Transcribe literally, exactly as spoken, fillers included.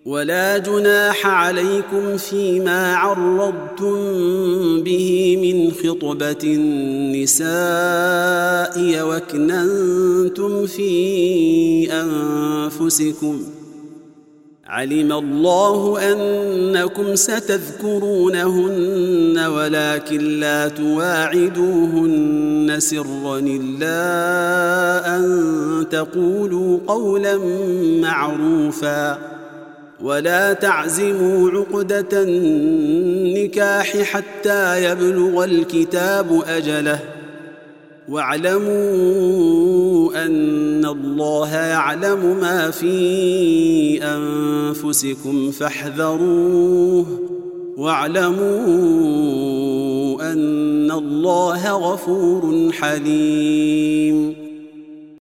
ولا جناح عليكم فيما عرضتم به من خطبة النساء وأكننتم في أنفسكم علم الله أنكم ستذكرونهن ولكن لا تواعدوهن سرا إلا أن تقولوا قولا معروفا ولا تعزموا عقدة النكاح حتى يبلغ الكتاب أجله واعلموا أن الله يعلم ما في أنفسكم فاحذروه واعلموا أن الله غفور حليم